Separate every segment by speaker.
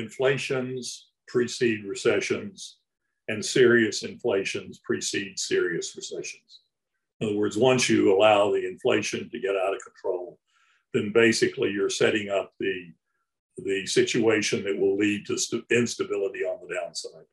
Speaker 1: inflations precede recessions, and serious inflations precede serious recessions. In other words, once you allow the inflation to get out of control, then basically you're setting up the situation that will lead to instability on the downside.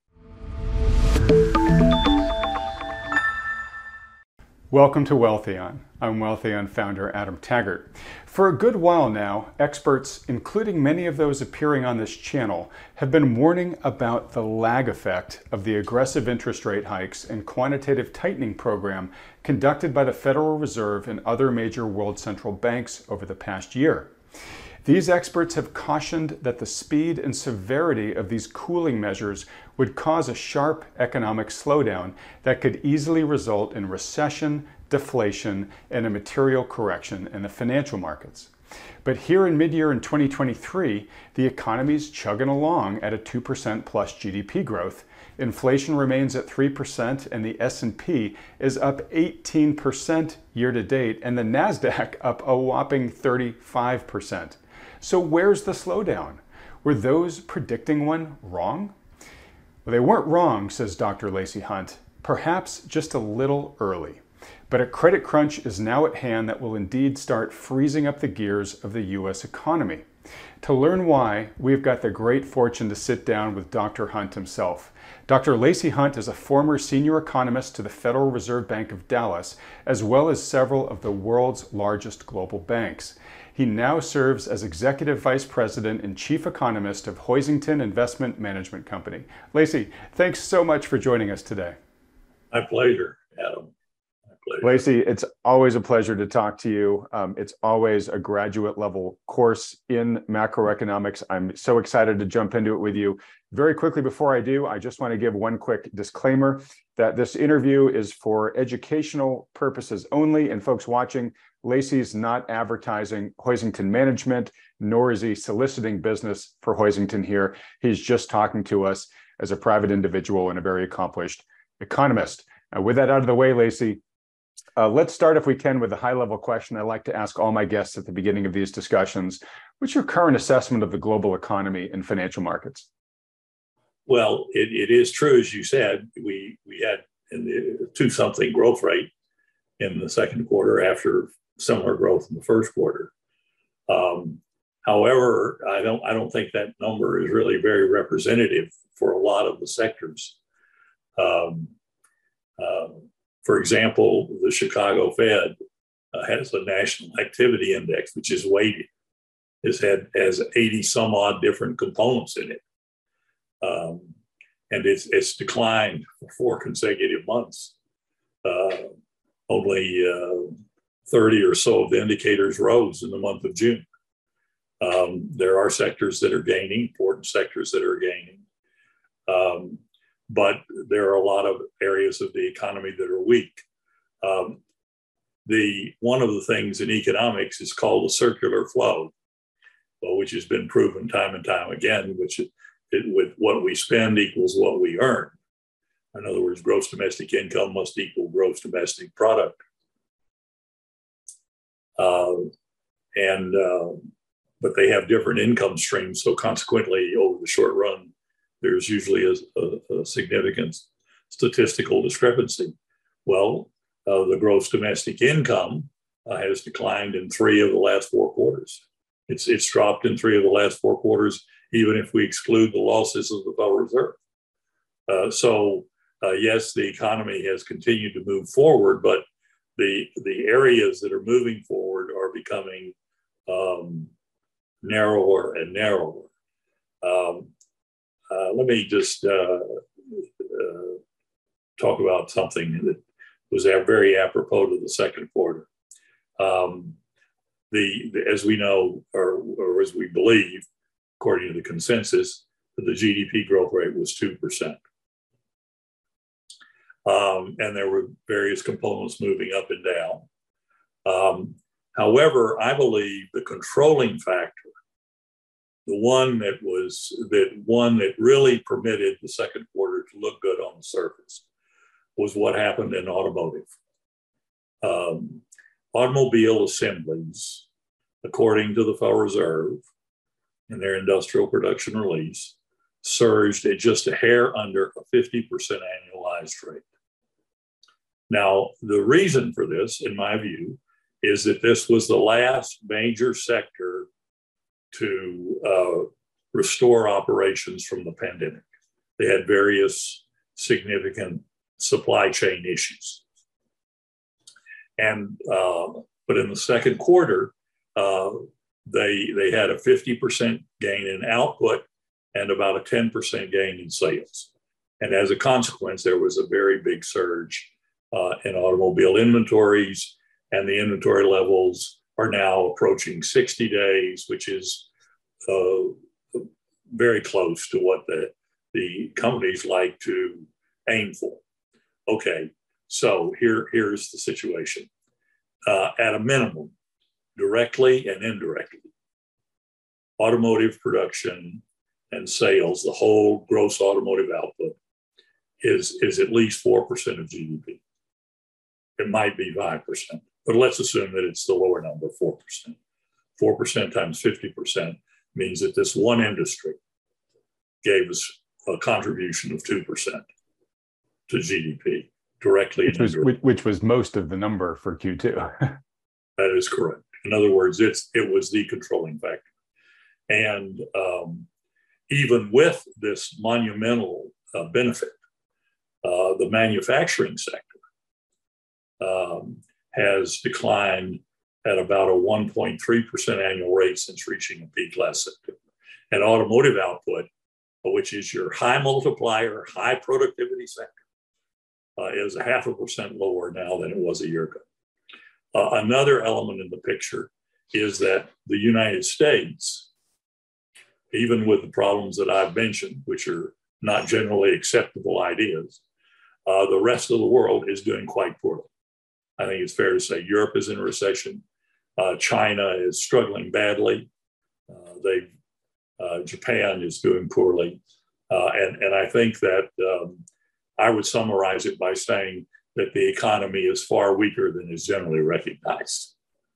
Speaker 2: Welcome to Wealthion. I'm Wealthion founder Adam Taggart. For a good while now, experts, including many of those appearing on this channel, have been warning about the lag effect of the aggressive interest rate hikes and quantitative tightening program conducted by the Federal Reserve and other major world central banks over the past year. These experts have cautioned that the speed and severity of these cooling measures would cause a sharp economic slowdown that could easily result in recession, deflation, and a material correction in the financial markets. But here in mid-year in 2023, the economy's chugging along at a 2% plus GDP growth. Inflation remains at 3%, and the S&P is up 18% year to date, and the NASDAQ up a whopping 35%. So where's the slowdown? Were those predicting one wrong? Well, they weren't wrong, says Dr. Lacey Hunt, perhaps just a little early. But a credit crunch is now at hand that will indeed start freezing up the gears of the U.S. economy. To learn why, we've got the great fortune to sit down with Dr. Hunt himself. Dr. Lacey Hunt is a former senior economist to the Federal Reserve Bank of Dallas, as well as several of the world's largest global banks. He now serves as Executive Vice President and Chief Economist of Hoisington Investment Management Company. Lacey, thanks so much for joining us today.
Speaker 1: My pleasure, Adam. My pleasure.
Speaker 2: Lacey, it's always a pleasure to talk to you. It's always a graduate level course in macroeconomics. I'm so excited to jump into it with you. Very quickly before I do, I just want to give one quick disclaimer that this interview is for educational purposes only. And folks watching, Lacey's not advertising Hoisington Management, nor is he soliciting business for Hoisington here. He's just talking to us as a private individual and a very accomplished economist. With that out of the way, Lacey, let's start, if we can, with a high-level question I like to ask all my guests at the beginning of these discussions. What's your current assessment of the global economy and financial markets?
Speaker 1: Well, it is true, as you said, we had the 2-something growth rate in the second quarter after similar growth in the first quarter. However, I don't think that number is really very representative for a lot of the sectors. For example, the Chicago Fed has a national activity index, which is weighted. Has 80 some odd different components in it. And it's declined for 4 consecutive months. Only 30 or so of the indicators rose in the month of June. There are sectors that are gaining, important sectors that are gaining. But there are a lot of areas of the economy that are weak. One of the things in economics is called the circular flow, which has been proven time and time again, with what we spend equals what we earn. In other words, gross domestic income must equal gross domestic product. But they have different income streams, so consequently, over the short run, there's usually a significant statistical discrepancy. Well, the gross domestic income has declined in 3 of the last 4 quarters. It's dropped in 3 of the last 4 quarters, even if we exclude the losses of the Federal Reserve. Yes, the economy has continued to move forward, but the areas that are moving forward are becoming narrower and narrower. Let me just talk about something that was very apropos to the second quarter. As we know, or as we believe, according to the consensus, that the GDP growth rate was 2%. And there were various components moving up and down. However, I believe the controlling factor, the one that really permitted the second quarter to look good on the surface, was what happened in automotive. Automobile assemblies, according to the Federal Reserve in their industrial production release, surged at just a hair under a 50% annualized rate. Now, the reason for this, in my view, is that this was the last major sector to restore operations from the pandemic. They had various significant supply chain issues. And but in the second quarter, they had a 50% gain in output and about a 10% gain in sales. And as a consequence, there was a very big surge in automobile inventories, and the inventory levels are now approaching 60 days, which is very close to what the companies like to aim for. Okay, so here's the situation. At a minimum, directly and indirectly, automotive production and sales, the whole gross automotive output, is at least 4% of GDP. It might be 5%, but let's assume that it's the lower number, 4%. 4% times 50% means that this one industry gave us a contribution of 2% to GDP, directly and indirectly.
Speaker 2: Which was most of the number for Q2.
Speaker 1: That is correct. In other words, it was the controlling factor. And even with this monumental benefit, the manufacturing sector has declined at about a 1.3% annual rate since reaching a peak last September. And automotive output, which is your high multiplier, high productivity sector, is 0.5% lower now than it was a year ago. Another element in the picture is that the United States, even with the problems that I've mentioned, which are not generally acceptable ideas, the rest of the world is doing quite poorly. I think it's fair to say Europe is in a recession. China is struggling badly. Japan is doing poorly. And I think that I would summarize it by saying that the economy is far weaker than is generally recognized.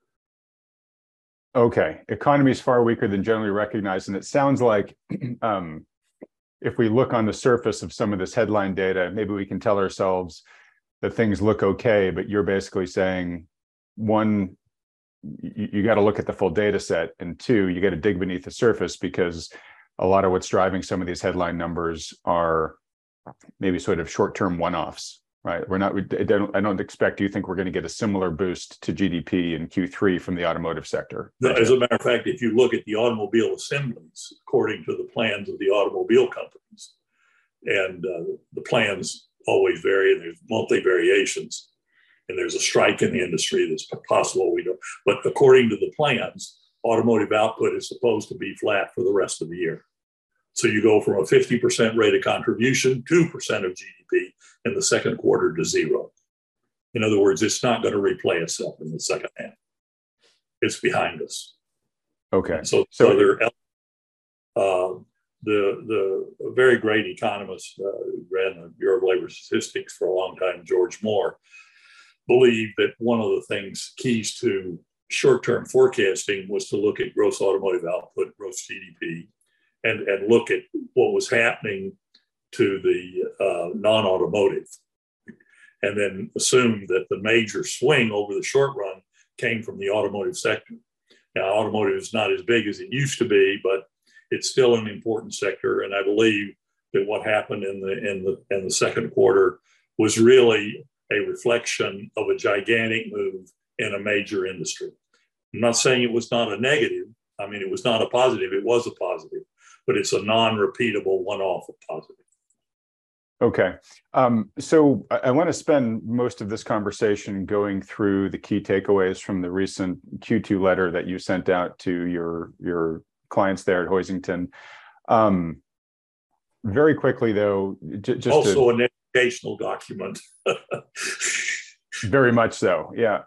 Speaker 2: Okay, economy is far weaker than generally recognized. And it sounds like if we look on the surface of some of this headline data, maybe we can tell ourselves that things look okay, but you're basically saying, one, you got to look at the full data set, and two, you got to dig beneath the surface, because a lot of what's driving some of these headline numbers are maybe sort of short-term one-offs, right? I don't expect you think we're going to get a similar boost to GDP in Q3 from the automotive sector.
Speaker 1: As a matter of fact, if you look at the automobile assemblies, according to the plans of the automobile companies, and the plans always vary, and there's monthly variations, and there's a strike in the industry that's possible. We don't, but according to the plans, automotive output is supposed to be flat for the rest of the year. So you go from a 50% rate of contribution, 2% of GDP in the second quarter to 0. In other words, it's not going to replay itself in the second half. It's behind us.
Speaker 2: Okay.
Speaker 1: And so the very great economist who ran the Bureau of Labor Statistics for a long time, George Moore, believed that one of the things, keys to short-term forecasting, was to look at gross automotive output, gross GDP, and look at what was happening to the non-automotive, and then assume that the major swing over the short run came from the automotive sector. Now, automotive is not as big as it used to be, but it's still an important sector, and I believe that what happened in the second quarter was really a reflection of a gigantic move in a major industry. I'm not saying it was not a negative. I mean, it was not a positive. It was a positive, but it's a non-repeatable one-off of positive.
Speaker 2: Okay. So I want to spend most of this conversation going through the key takeaways from the recent Q2 letter that you sent out to your clients there at Hoisington. Very quickly, though, just
Speaker 1: also an educational document.
Speaker 2: Very much so, yeah.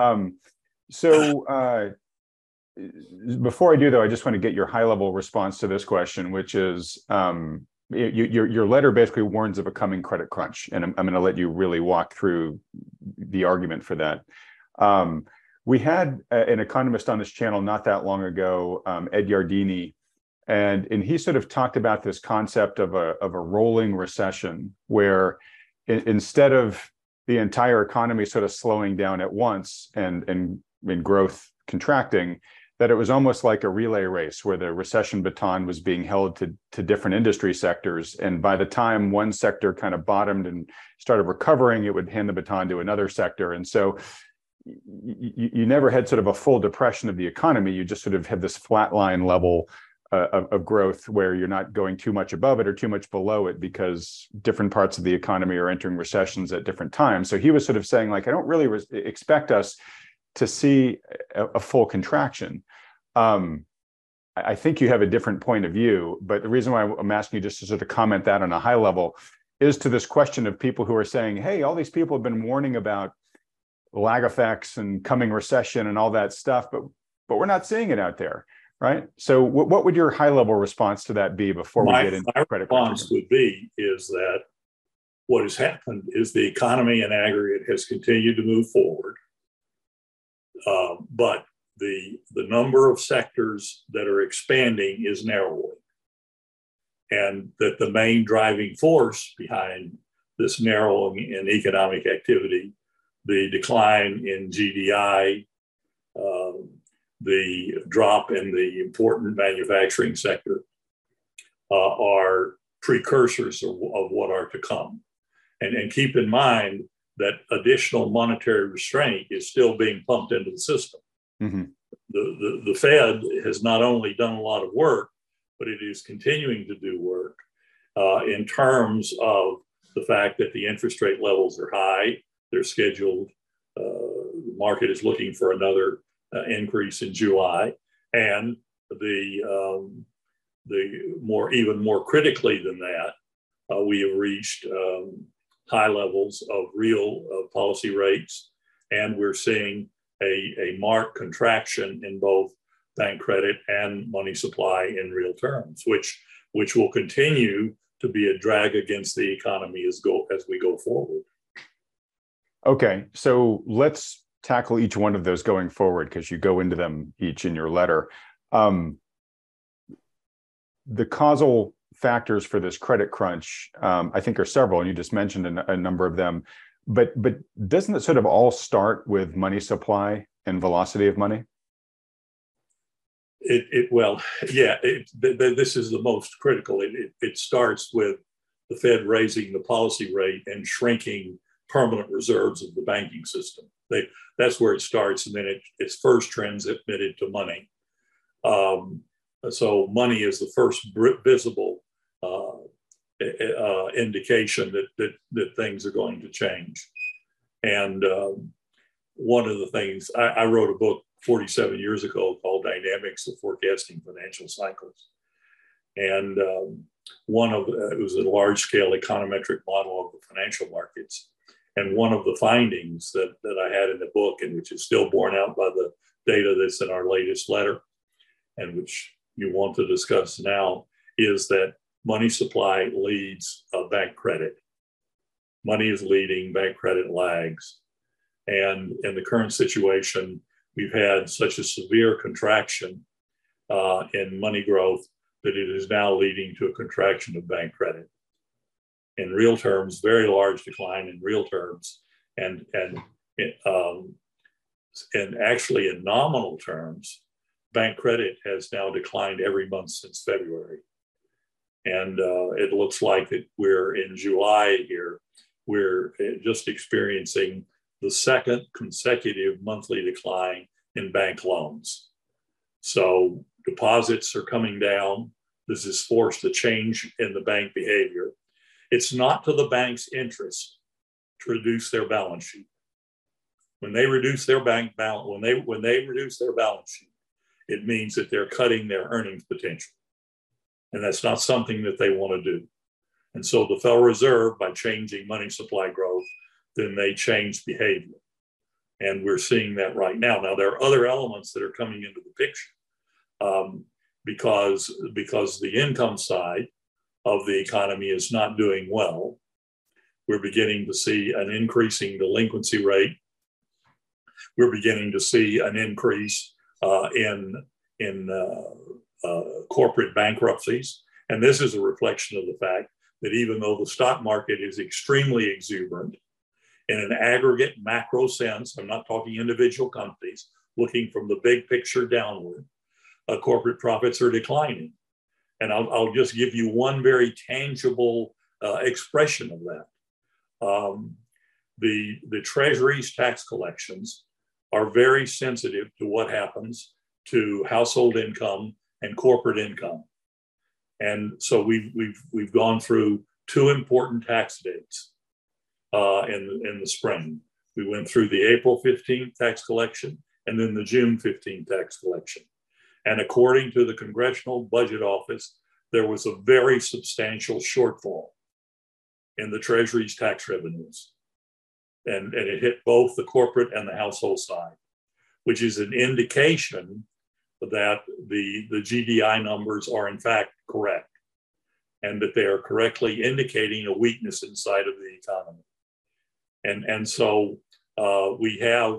Speaker 2: So before I do, though, I just want to get your high-level response to this question, which is your letter basically warns of a coming credit crunch, and I'm going to let you really walk through the argument for that. We had an economist on this channel not that long ago, Ed Yardeni, And he sort of talked about this concept of a rolling recession, where instead of the entire economy sort of slowing down at once and growth contracting, that it was almost like a relay race where the recession baton was being held to different industry sectors. And by the time one sector kind of bottomed and started recovering, it would hand the baton to another sector. And so you never had sort of a full depression of the economy. You just sort of had this flatline level of growth where you're not going too much above it or too much below it, because different parts of the economy are entering recessions at different times. So he was sort of saying, like, I don't really expect us to see a full contraction. I think you have a different point of view, but the reason why I'm asking you just to sort of comment that on a high level is to this question of people who are saying, hey, all these people have been warning about lag effects and coming recession and all that stuff, but we're not seeing it out there, right? So what would your high level response to that be before we get into credit?
Speaker 1: My response would be is that what has happened is the economy in aggregate has continued to move forward, but the number of sectors that are expanding is narrowing, and that the main driving force behind this narrowing in economic activity, the decline in GDI, the drop in the important manufacturing sector, are precursors of what are to come. And keep in mind that additional monetary restraint is still being pumped into the system. Mm-hmm. The Fed has not only done a lot of work, but it is continuing to do work in terms of the fact that the interest rate levels are high. They're scheduled. The market is looking for another increase in July, and even more critically than that, we have reached high levels of real policy rates, and we're seeing a marked contraction in both bank credit and money supply in real terms, which will continue to be a drag against the economy as we go forward.
Speaker 2: Okay, so let's tackle each one of those going forward, because you go into them each in your letter. The causal factors for this credit crunch, I think, are several, and you just mentioned a number of them. But doesn't it sort of all start with money supply and velocity of money?
Speaker 1: This is the most critical. It starts with the Fed raising the policy rate and shrinking permanent reserves of the banking system. That's where it starts, and then it's first transmitted to money. So money is the first visible indication that things are going to change. And one of the things, I wrote a book 47 years ago called Dynamics of Forecasting Financial Cycles. And it was a large-scale econometric model of the financial markets. And one of the findings that I had in the book, and which is still borne out by the data that's in our latest letter, and which you want to discuss now, is that money supply leads bank credit. Money is leading, bank credit lags. And in the current situation, we've had such a severe contraction in money growth that it is now leading to a contraction of bank credit. In real terms, very large decline in real terms, and actually in nominal terms, bank credit has now declined every month since February. And it looks like that we're in July here, we're just experiencing the second consecutive monthly decline in bank loans. So deposits are coming down. This has forced a change in the bank behavior. It's not to the bank's interest to reduce their balance sheet. When they reduce their bank balance, when they reduce their balance sheet, it means that they're cutting their earnings potential. And that's not something that they want to do. And so the Federal Reserve, by changing money supply growth, then they change behavior. And we're seeing that right now. Now, there are other elements that are coming into the picture because the income side of the economy is not doing well. We're beginning to see an increasing delinquency rate. We're beginning to see an increase in corporate bankruptcies. And this is a reflection of the fact that even though the stock market is extremely exuberant, in an aggregate macro sense, I'm not talking individual companies, looking from the big picture downward, corporate profits are declining. And I'll just give you one very tangible expression of that. The Treasury's tax collections are very sensitive to what happens to household income and corporate income. And so we've gone through two important tax dates in the spring. We went through the April 15th tax collection and then the June 15th tax collection. And according to the Congressional Budget Office, there was a very substantial shortfall in the Treasury's tax revenues. And it hit both the corporate and the household side, which is an indication that the GDI numbers are in fact correct and that they are correctly indicating a weakness inside of the economy. And so we have,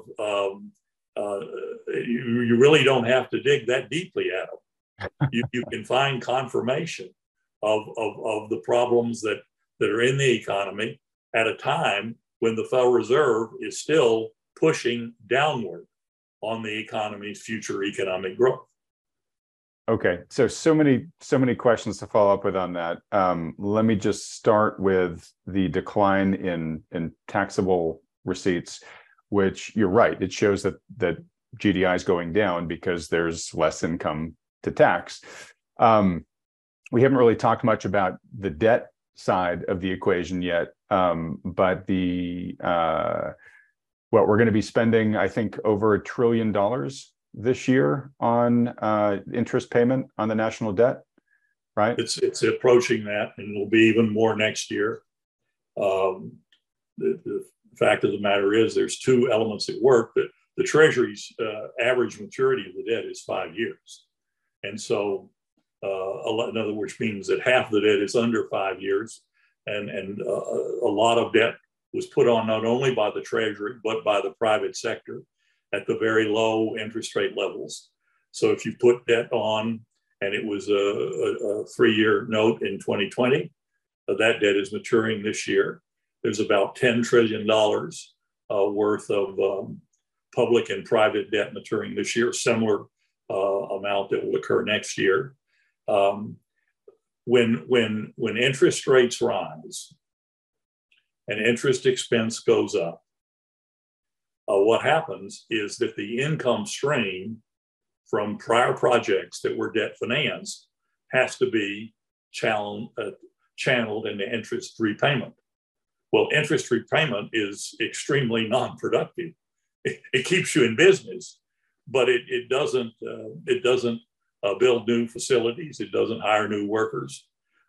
Speaker 1: you really don't have to dig that deeply at them. You can find confirmation of the problems that are in the economy at a time when the Federal Reserve is still pushing downward on the economy's future economic growth.
Speaker 2: Okay, so many questions to follow up with on that. Let me just start with the decline in taxable receipts, which you're right. It shows that GDI is going down because there's less income to tax. We haven't really talked much about the debt side of the equation yet, but we're going to be spending, I think, over $1 trillion this year on interest payment on the national debt, right?
Speaker 1: It's approaching that, and it'll be even more next year. The fact of the matter is there's two elements at work. That the Treasury's average maturity of the debt is 5 years. And so, in other words, means that half the debt is under 5 years. And a lot of debt was put on not only by the Treasury, but by the private sector at the very low interest rate levels. So if you put debt on and it was a 3-year note in 2020, that debt is maturing this year. There's about $10 trillion worth of public and private debt maturing this year, similar amount that will occur next year. When interest rates rise and interest expense goes up, what happens is that the income stream from prior projects that were debt financed has to be channeled into interest repayment. Well, interest repayment is extremely non-productive. It keeps you in business, but it doesn't build new facilities. It doesn't hire new workers.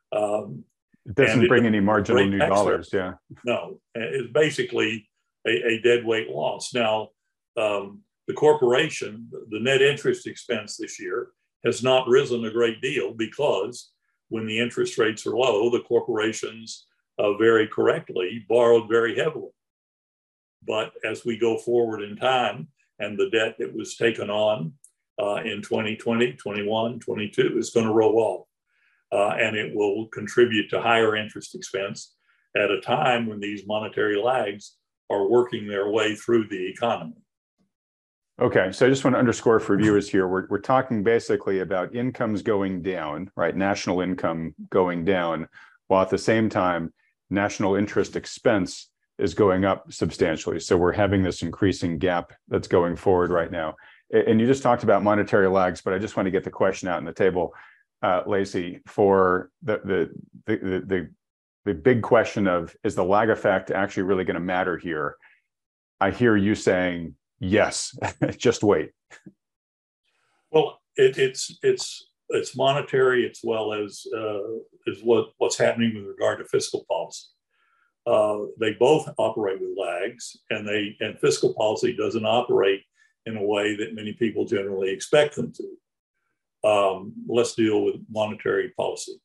Speaker 2: It doesn't bring any marginal new dollars. Yeah.
Speaker 1: No, it's basically a dead weight loss. Now, the corporation, the net interest expense this year has not risen a great deal because when the interest rates are low, the corporations very correctly borrowed very heavily. But as we go forward in time and the debt that was taken on in 2020, 21, 22 is going to roll off. And it will contribute to higher interest expense at a time when these monetary lags are working their way through the economy.
Speaker 2: Okay, so I just want to underscore for viewers here, we're talking basically about incomes going down, right? National income going down, while at the same time, national interest expense is going up substantially. So we're having this increasing gap that's going forward right now. And you just talked about monetary lags, but I just want to get the question out on the table, Lacey, for the big question of, is the lag effect actually really going to matter here? I hear you saying, yes, just wait.
Speaker 1: Well, it's monetary as well as what's happening with regard to fiscal policy. They both operate with lags, and fiscal policy doesn't operate in a way that many people generally expect them to. Let's deal with monetary policy.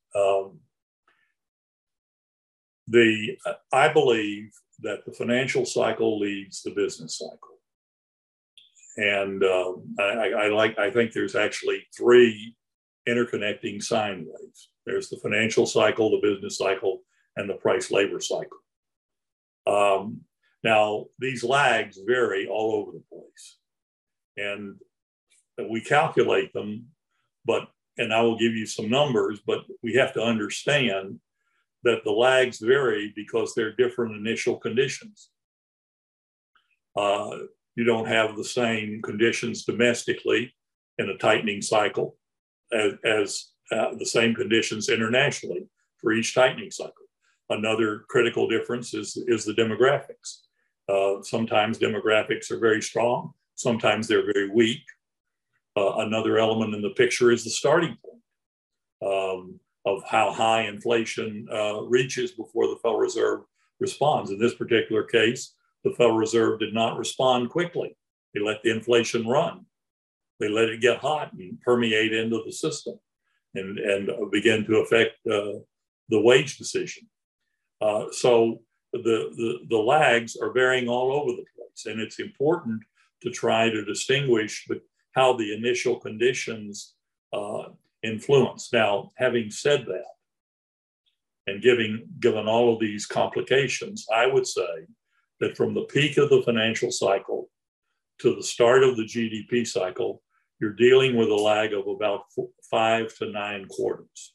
Speaker 1: I believe that the financial cycle leads the business cycle. And I think there's actually three interconnecting sine waves. There's the financial cycle, the business cycle, and the price labor cycle. Now, these lags vary all over the place. And we calculate them, and I will give you some numbers, but we have to understand that the lags vary because they're different initial conditions. You don't have the same conditions domestically in a tightening cycle as the same conditions internationally for each tightening cycle. Another critical difference is the demographics. Sometimes demographics are very strong, sometimes they're very weak. Another element in the picture is the starting point of how high inflation reaches before the Federal Reserve responds. In this particular case, the Federal Reserve did not respond quickly. They let the inflation run. They let it get hot and permeate into the system and begin to affect the wage decision. So the lags are varying all over the place, and it's important to try to distinguish how the initial conditions influence. Now, having said that, and given all of these complications, I would say that from the peak of the financial cycle to the start of the GDP cycle, you're dealing with a lag of about 5 to 9 quarters.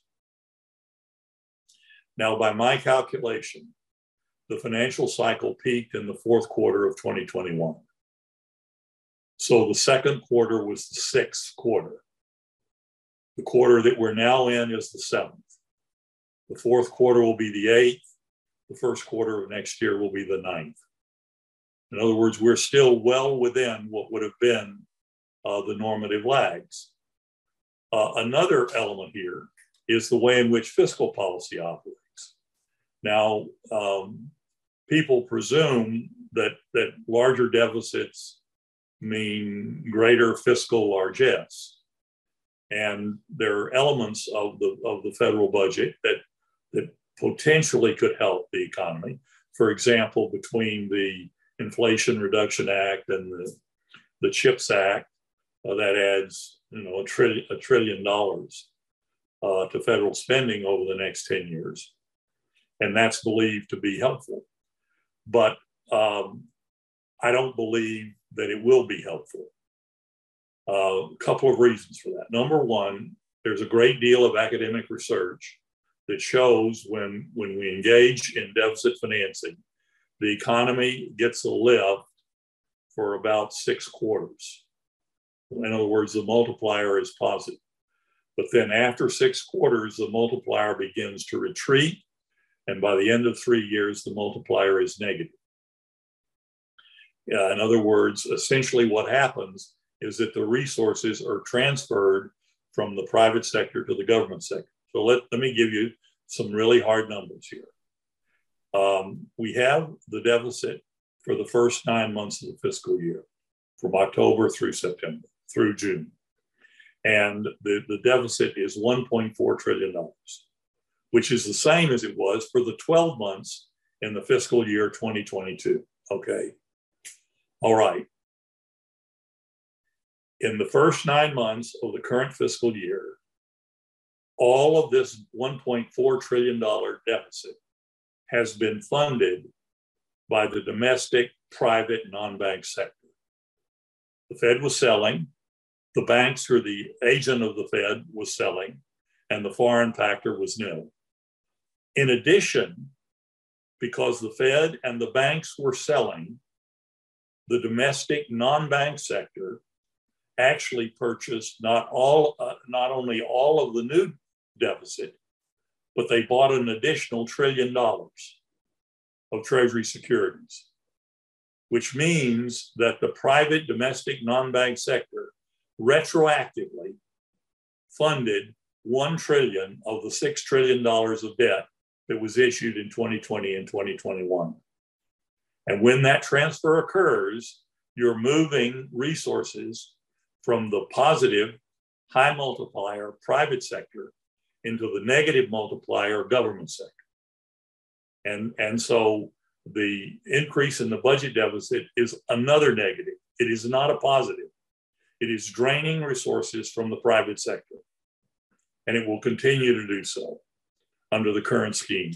Speaker 1: Now, by my calculation, the financial cycle peaked in the fourth quarter of 2021. So the second quarter was the sixth quarter. The quarter that we're now in is the seventh. The fourth quarter will be the eighth. The first quarter of next year will be the ninth. In other words, we're still well within what would have been the normative lags. Another element here is the way in which fiscal policy operates. Now, people presume that larger deficits mean greater fiscal largesse. And there are elements of the federal budget that potentially could help the economy. For example, between the Inflation Reduction Act and the CHIPS Act, that adds $1 trillion to federal spending over the next 10 years. And that's believed to be helpful. But I don't believe that it will be helpful. A couple of reasons for that. Number one, there's a great deal of academic research that shows when we engage in deficit financing, the economy gets a lift for about 6 quarters. In other words, the multiplier is positive. But then after 6 quarters, the multiplier begins to retreat. And by the end of 3 years, the multiplier is negative. In other words, essentially what happens is that the resources are transferred from the private sector to the government sector. So let me give you some really hard numbers here. We have the deficit for the first 9 months of the fiscal year, from October through September, through June. And the deficit is $1.4 trillion, which is the same as it was for the 12 months in the fiscal year 2022. Okay. All right. In the first 9 months of the current fiscal year, all of this $1.4 trillion deficit has been funded by the domestic, private, non-bank sector. The Fed was selling, the banks or the agent of the Fed was selling, and the foreign factor was nil. In addition, because the Fed and the banks were selling, the domestic non-bank sector actually purchased not only all of the new deficit, but they bought an additional $1 trillion of Treasury securities, which means that the private domestic non-bank sector retroactively funded $1 trillion of the $6 trillion of debt that was issued in 2020 and 2021. And when that transfer occurs, you're moving resources from the positive high multiplier private sector into the negative multiplier government sector. And so the increase in the budget deficit is another negative. It is not a positive. It is draining resources from the private sector. and it will continue to do so under the current scheme.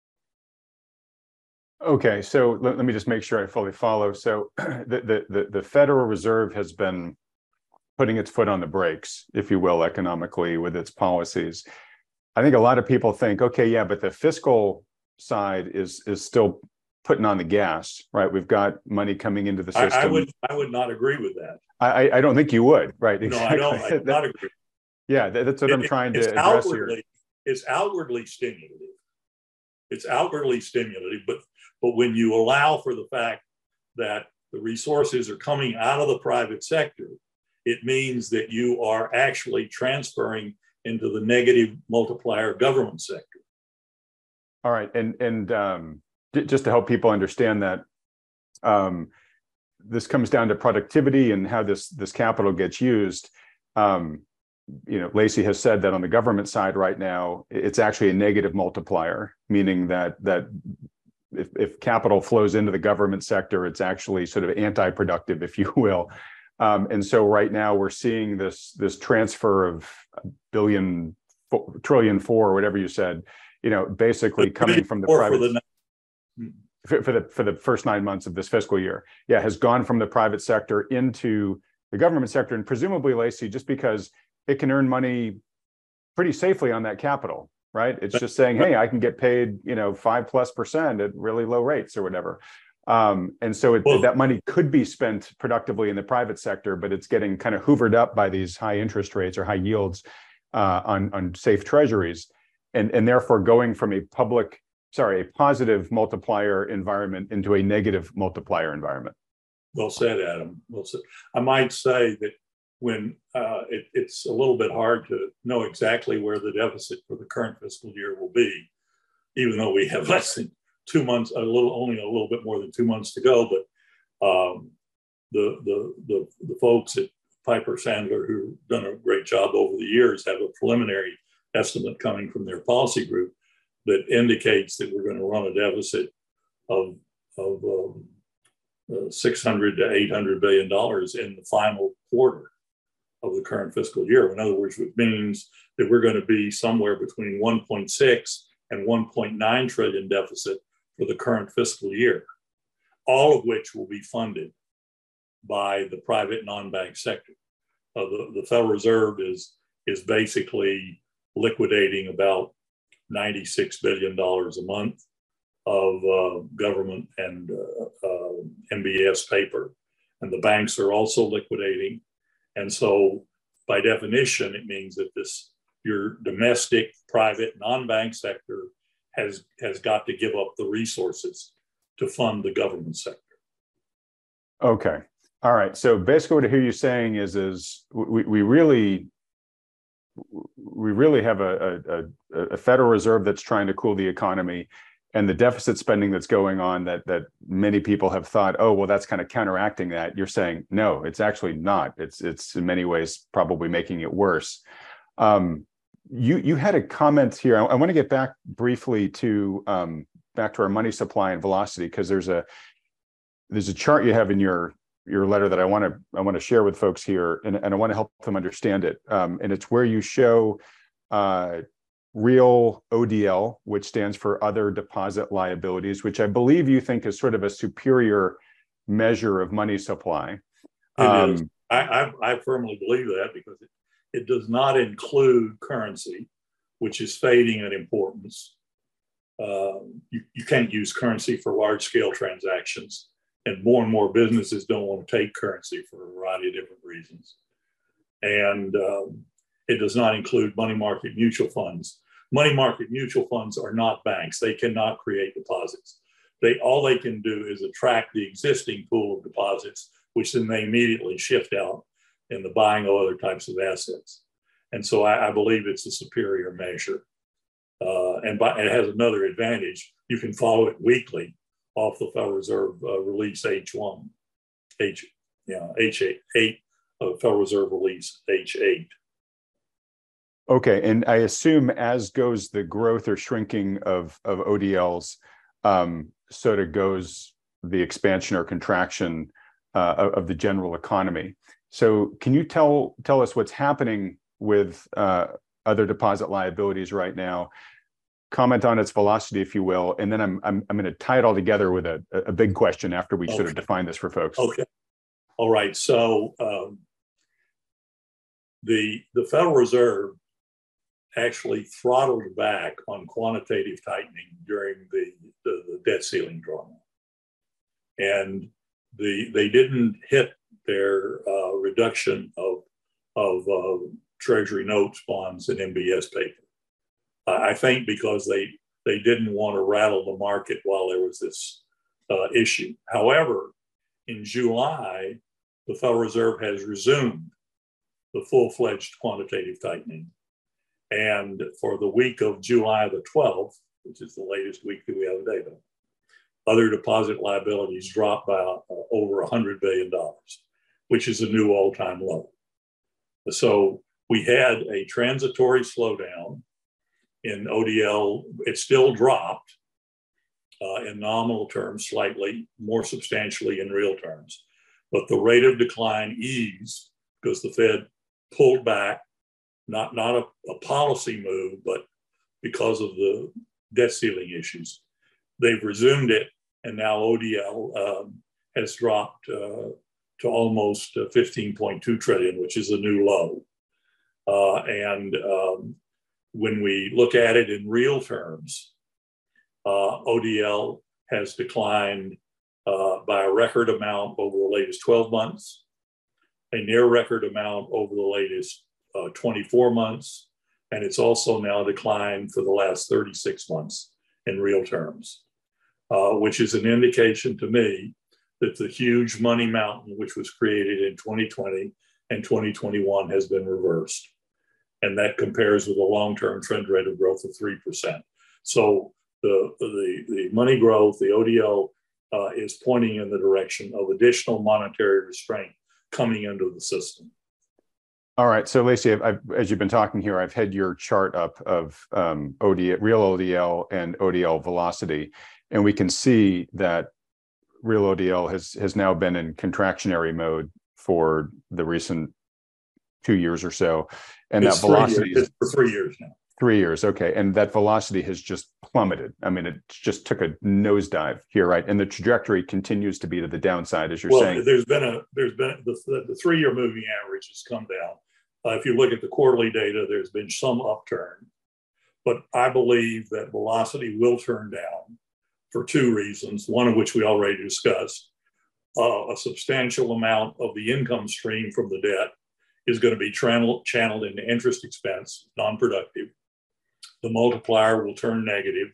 Speaker 2: Okay, so let me just make sure I fully follow. So the Federal Reserve has been putting its foot on the brakes, if you will, economically with its policies. I think a lot of people think, okay, yeah, but the fiscal side is still putting on the gas, right? We've got money coming into the system.
Speaker 1: I would not agree with that.
Speaker 2: I don't think you would, right?
Speaker 1: Exactly. No, I do not agree.
Speaker 2: Yeah, that's what I'm trying to address here.
Speaker 1: It's outwardly stimulative. It's outwardly stimulative, but when you allow for the fact that the resources are coming out of the private sector, it means that you are actually transferring into the negative multiplier government sector.
Speaker 2: All right, and just to help people understand that, this comes down to productivity and how this capital gets used. Lacy has said that on the government side right now, it's actually a negative multiplier, meaning that if capital flows into the government sector, it's actually sort of anti-productive, if you will. And so right now we're seeing this transfer of $1 trillion, or whatever you said, basically coming from the private for the first 9 months of this fiscal year. Yeah, has gone from the private sector into the government sector, and presumably, Lacy, just because it can earn money pretty safely on that capital, right? It's just saying, hey, I can get paid, 5+% at really low rates or whatever. And so that money could be spent productively in the private sector, but it's getting kind of hoovered up by these high interest rates or high yields on safe treasuries, and therefore going from a positive multiplier environment into a negative multiplier environment.
Speaker 1: Well said, Adam. Well said. I might say that when it's a little bit hard to know exactly where the deficit for the current fiscal year will be, even though we have less than 2 months, only a little bit more than 2 months to go. But the folks at Piper Sandler, who've done a great job over the years, have a preliminary estimate coming from their policy group that indicates that we're going to run a deficit of $600 to $800 billion in the final quarter of the current fiscal year. In other words, which means that we're going to be somewhere between 1.6 and 1.9 trillion deficit for the current fiscal year, all of which will be funded by the private non-bank sector. The Federal Reserve is basically liquidating about $96 billion a month of government and MBS paper. And the banks are also liquidating. And so by definition, it means that your domestic, private, non-bank sector has got to give up the resources to fund the government sector.
Speaker 2: Okay. All right. So basically what I hear you saying is we really have a Federal Reserve that's trying to cool the economy, and the deficit spending that's going on that many people have thought, oh, well, that's kind of counteracting that. You're saying, no, it's actually not. It's in many ways probably making it worse. You had a comment here. I want to get back briefly to back to our money supply and velocity, because there's a chart you have in your letter that I want to share with folks here, and I want to help them understand it. And it's where you show real ODL, which stands for other deposit liabilities, which I believe you think is sort of a superior measure of money supply.
Speaker 1: It is. I firmly believe that, because it does not include currency, which is fading in importance. You can't use currency for large-scale transactions, and more businesses don't want to take currency for a variety of different reasons. And it does not include money market mutual funds. Money market mutual funds are not banks. They cannot create deposits. All they can do is attract the existing pool of deposits, which then they immediately shift out in the buying of other types of assets. And so I believe it's a superior measure. And it has another advantage. You can follow it weekly off the Federal Reserve release H1, H8, Federal Reserve release H8.
Speaker 2: Okay, and I assume as goes the growth or shrinking of ODLs, so to goes the expansion or contraction of the general economy. So can you tell us what's happening with other deposit liabilities right now. Comment on its velocity, if you will, and then I'm going to tie it all together with a big question after we sort of define this for folks.
Speaker 1: Okay. All right. So the Federal Reserve actually throttled back on quantitative tightening during the debt ceiling drama, and they didn't hit their reduction of Treasury notes, bonds, and MBS paper. I think because they didn't want to rattle the market while there was this issue. However, in July, the Federal Reserve has resumed the full-fledged quantitative tightening. And for the week of July the 12th, which is the latest week that we have data, other deposit liabilities dropped by over $100 billion, which is a new all-time low. So we had a transitory slowdown in ODL. It still dropped in nominal terms slightly, more substantially in real terms. But the rate of decline eased because the Fed pulled back, not a policy move, but because of the debt ceiling issues. They've resumed it, and now ODL has dropped to almost 15.2 trillion, which is a new low. When we look at it in real terms, ODL has declined by a record amount over the latest 12 months, a near record amount over the latest 24 months, and it's also now declined for the last 36 months in real terms, which is an indication to me that the huge money mountain which was created in 2020 and 2021 has been reversed. And that compares with a long-term trend rate of growth of 3%. So the money growth, the ODL, is pointing in the direction of additional monetary restraint coming into the system.
Speaker 2: All right. So Lacey, as you've been talking here, I've had your chart up of real ODL and ODL velocity, and we can see that real ODL has now been in contractionary mode for the recent 2 years or so. And
Speaker 1: it's
Speaker 2: that velocity
Speaker 1: is for 3 years now.
Speaker 2: 3 years, okay. And that velocity has just plummeted. I mean, it just took a nosedive here, right? And the trajectory continues to be to the downside, as you're saying.
Speaker 1: There's been the 3-year moving average has come down. If you look at the quarterly data, there's been some upturn, but I believe that velocity will turn down for 2 reasons. One of which we already discussed: a substantial amount of the income stream from the debt is going to be channeled into interest expense, non-productive. The multiplier will turn negative.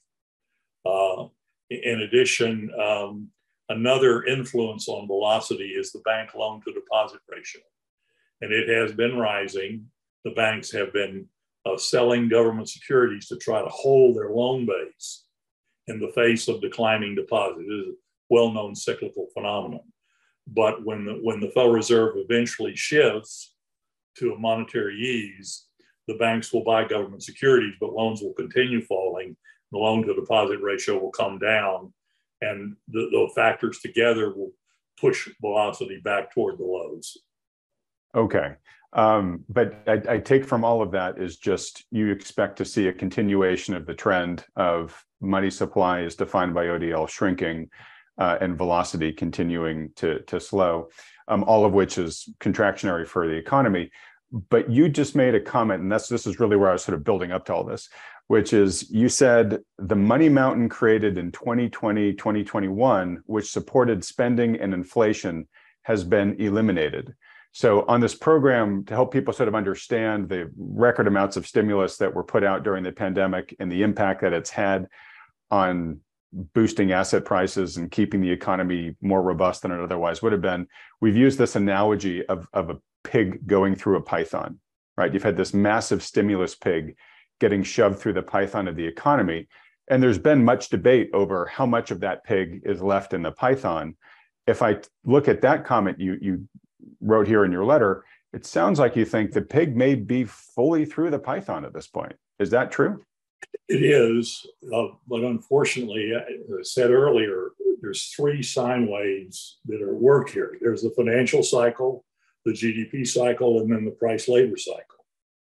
Speaker 1: In addition, another influence on velocity is the bank loan to deposit ratio. And it has been rising. The banks have been selling government securities to try to hold their loan base in the face of declining deposits. It is a well-known cyclical phenomenon. But when the Federal Reserve eventually shifts to a monetary ease, the banks will buy government securities, but loans will continue falling. The loan to deposit ratio will come down, and the factors together will push velocity back toward the lows.
Speaker 2: Okay. But I take from all of that is just you expect to see a continuation of the trend of money supply as defined by ODL shrinking and velocity continuing to slow, all of which is contractionary for the economy. But you just made a comment, and this is really where I was sort of building up to all this, which is you said the money mountain created in 2020, 2021, which supported spending and inflation, has been eliminated. So on this program, to help people sort of understand the record amounts of stimulus that were put out during the pandemic and the impact that it's had on boosting asset prices and keeping the economy more robust than it otherwise would have been, we've used this analogy of a pig going through a python, right? You've had this massive stimulus pig getting shoved through the python of the economy. And there's been much debate over how much of that pig is left in the python. If I look at that comment you wrote here in your letter, it sounds like you think the pig may be fully through the python at this point. Is that true?
Speaker 1: It is, but unfortunately, as I said earlier, there's 3 sine waves that are at work here. There's the financial cycle, the GDP cycle, and then the price labor cycle.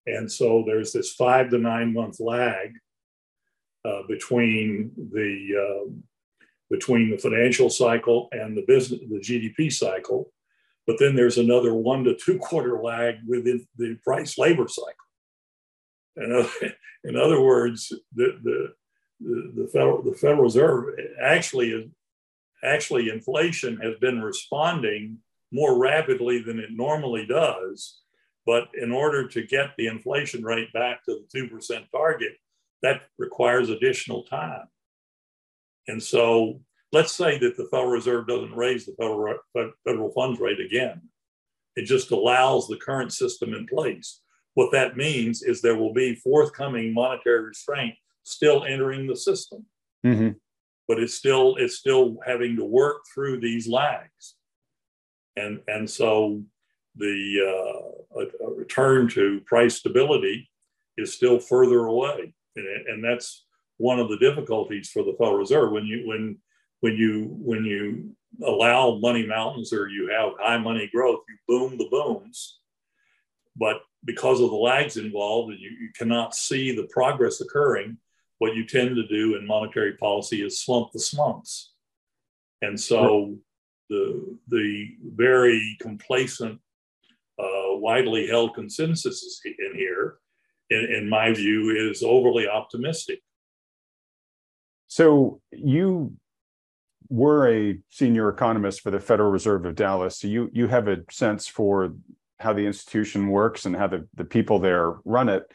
Speaker 1: And so there's this 5 to 9 month lag between the financial cycle and the GDP cycle. But then there's another 1 to 2 quarter lag within the price labor cycle. In other words, the Federal Reserve actually inflation has been responding more rapidly than it normally does. But in order to get the inflation rate back to the 2% target, that requires additional time. And so let's say that the Federal Reserve doesn't raise the federal funds rate again. It just allows the current system in place. What that means is there will be forthcoming monetary restraint still entering the system. Mm-hmm. But it's still having to work through these lags. And so a return to price stability is still further away. And that's one of the difficulties for the Federal Reserve. When you allow money mountains or you have high money growth, you boom the booms. But because of the lags involved and you cannot see the progress occurring, what you tend to do in monetary policy is slump the slumps. And so the very complacent, widely held consensus in here, in my view, is overly optimistic.
Speaker 2: So you were a senior economist for the Federal Reserve of Dallas. So you have a sense for how the institution works and how the people there run it.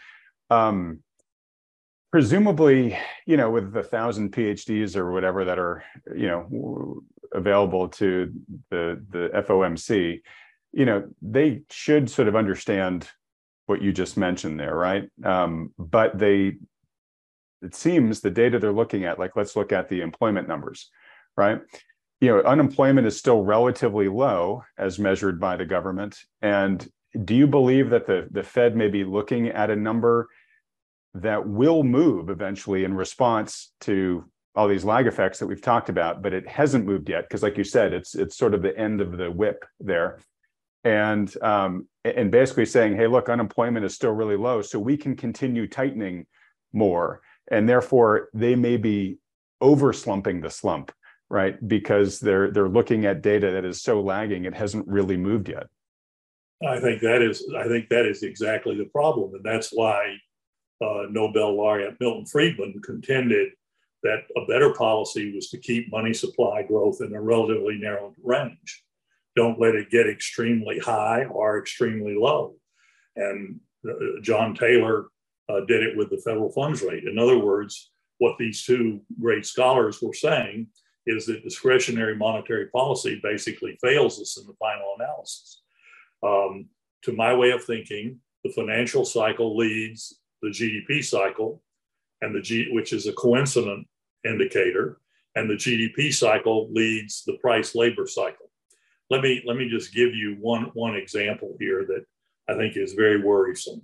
Speaker 2: Presumably, with 1,000 PhDs or whatever that are, available to the FOMC, they should sort of understand what you just mentioned there, right? But it seems the data they're looking at, like, let's look at the employment numbers, right? Unemployment is still relatively low as measured by the government. And do you believe that the Fed may be looking at a number that will move eventually in response to all these lag effects that we've talked about, but it hasn't moved yet? Because like you said, it's sort of the end of the whip there. And basically saying, hey, look, unemployment is still really low, so we can continue tightening more. And therefore, they may be over slumping the slump, right? Because they're looking at data that is so lagging, it hasn't really moved yet.
Speaker 1: I think that is exactly the problem. And that's why Nobel laureate Milton Friedman contended that a better policy was to keep money supply growth in a relatively narrow range. Don't let it get extremely high or extremely low. And John Taylor did it with the federal funds rate. In other words, what these two great scholars were saying is that discretionary monetary policy basically fails us in the final analysis. To my way of thinking, the financial cycle leads the GDP cycle, and which is a coincident indicator, and the GDP cycle leads the price labor cycle. Let me just give you one example here that I think is very worrisome.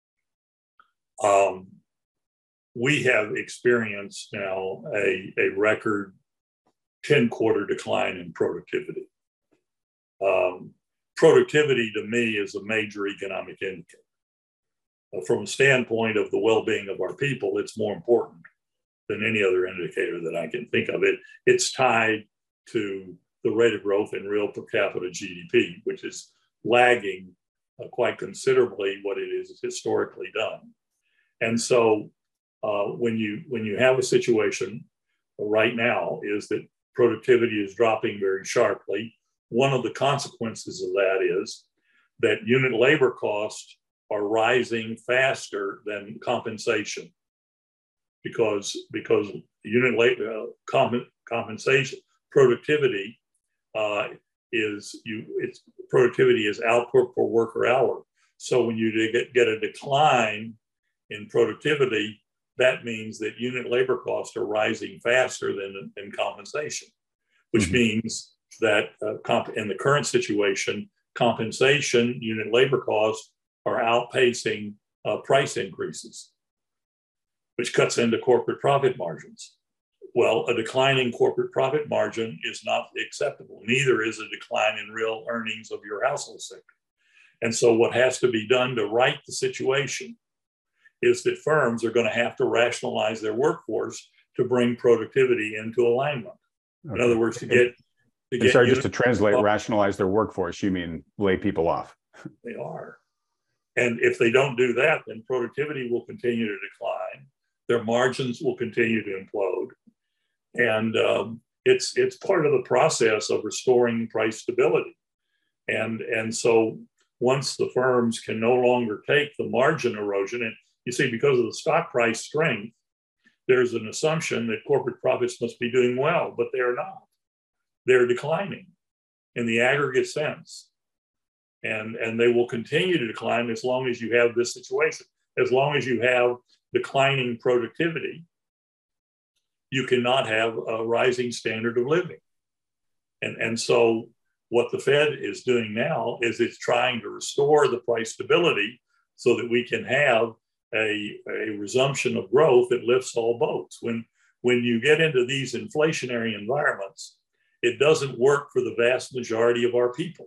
Speaker 1: We have experienced now a record 10-quarter decline in productivity. Productivity to me is a major economic indicator. From a standpoint of the well-being of our people, it's more important than any other indicator that I can think of. It's tied to the rate of growth in real per capita GDP, which is lagging quite considerably what it is historically done. And so when you have a situation right now is that productivity is dropping very sharply. One of the consequences of that is that unit labor costs are rising faster than compensation because unit labor compensation productivity productivity is output per worker hour. So when you get a decline in productivity, that means that unit labor costs are rising faster than compensation, which means that in the current situation, compensation unit labor costs are outpacing price increases, which cuts into corporate profit margins. Well, a declining corporate profit margin is not acceptable. Neither is a decline in real earnings of your household sector. And so what has to be done to right the situation is that firms are going to have to rationalize their workforce to bring productivity into alignment. Okay. In other words,
Speaker 2: just to translate, rationalize their workforce, you mean lay people off?
Speaker 1: They are. And if they don't do that, then productivity will continue to decline. Their margins will continue to implode. And it's part of the process of restoring price stability. And so once the firms can no longer take the margin erosion, and you see, because of the stock price strength, there's an assumption that corporate profits must be doing well, but they're not. They're declining in the aggregate sense. And they will continue to decline as long as you have this situation. As long as you have declining productivity, you cannot have a rising standard of living. And so what the Fed is doing now is it's trying to restore the price stability so that we can have a resumption of growth that lifts all boats. When you get into these inflationary environments, it doesn't work for the vast majority of our people.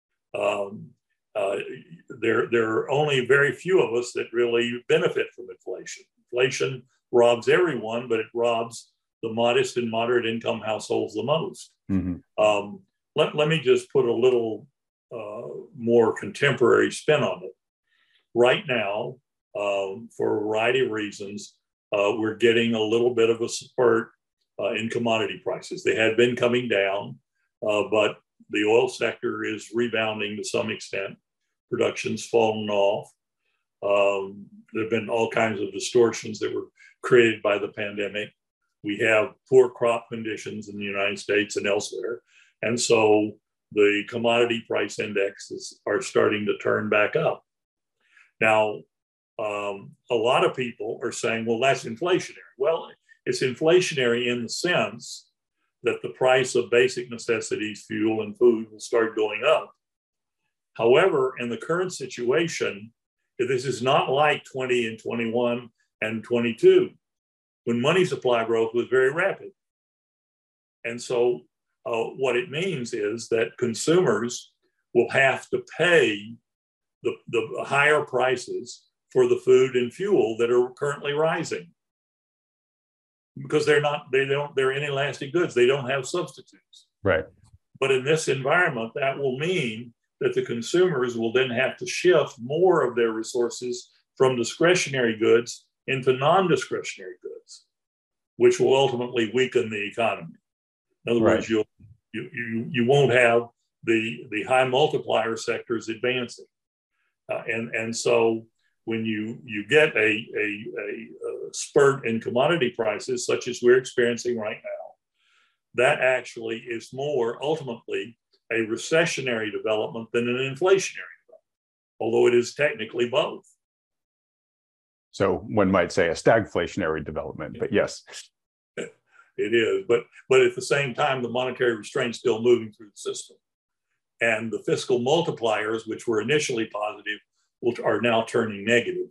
Speaker 1: There are only very few of us that really benefit from inflation. Inflation robs everyone, but it robs the modest and moderate income households the most. Mm-hmm. Let me just put a little more contemporary spin on it. Right now, for a variety of reasons, we're getting a little bit of a spurt in commodity prices. They had been coming down, but the oil sector is rebounding to some extent. Production's fallen off. There have been all kinds of distortions that were created by the pandemic. We have poor crop conditions in the United States and elsewhere. And so the commodity price indexes are starting to turn back up. Now, a lot of people are saying, well, that's inflationary. Well, it's inflationary in the sense that the price of basic necessities, fuel and food, will start going up. However, in the current situation, this is not like 20 and 21 and 22, when money supply growth was very rapid. And so what it means is that consumers will have to pay the higher prices for the food and fuel that are currently rising, because they're inelastic goods. They don't have substitutes.
Speaker 2: Right.
Speaker 1: But in this environment, that will mean that the consumers will then have to shift more of their resources from discretionary goods into non-discretionary goods, which will ultimately weaken the economy. In other words, you won't have the high multiplier sectors advancing. And so when you get a spurt in commodity prices, such as we're experiencing right now, that actually is more ultimately a recessionary development than an inflationary development, although it is technically both.
Speaker 2: So one might say a stagflationary development, but yes.
Speaker 1: It is, but at the same time, the monetary restraint's still moving through the system. And the fiscal multipliers, which were initially positive, are now turning negative.